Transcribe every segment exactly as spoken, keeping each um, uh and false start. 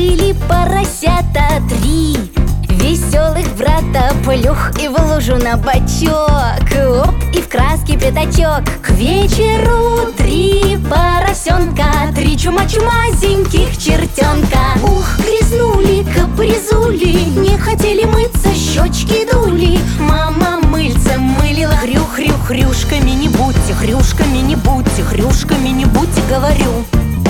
Были поросята три, веселых брата плюх и в лужу на бочок. Оп, и в краске пятачок. К вечеру три поросенка, три чума-чумазеньких чертенка. Ух, грязнули, капризули, не хотели мыться, щечки дули. Мама мыльцем мылила. Хрю-хрю-хрюшками не будьте, хрюшками не будьте, хрюшками не будьте, говорю.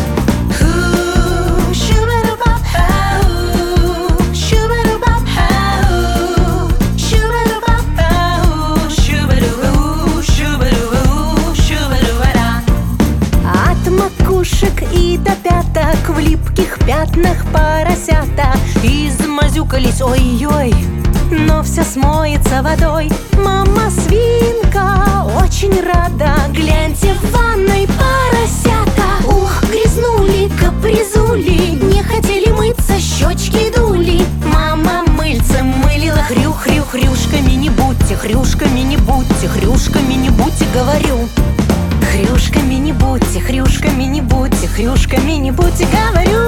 И до пяток в липких пятнах поросята измазюкались, ой-ой, но все смоется водой. Мама свинка очень рада, гляньте, в ванной поросята. Ух, грязнули, капризули, не хотели мыться, щечки дули. Мама мыльцем мылила. Хрю-хрю-хрюшками не будьте, хрюшками не будьте, хрюшками не будьте, говорю. Хрюшками не будьте, хрюшками не будьте, хрюшками не будьте, говорю.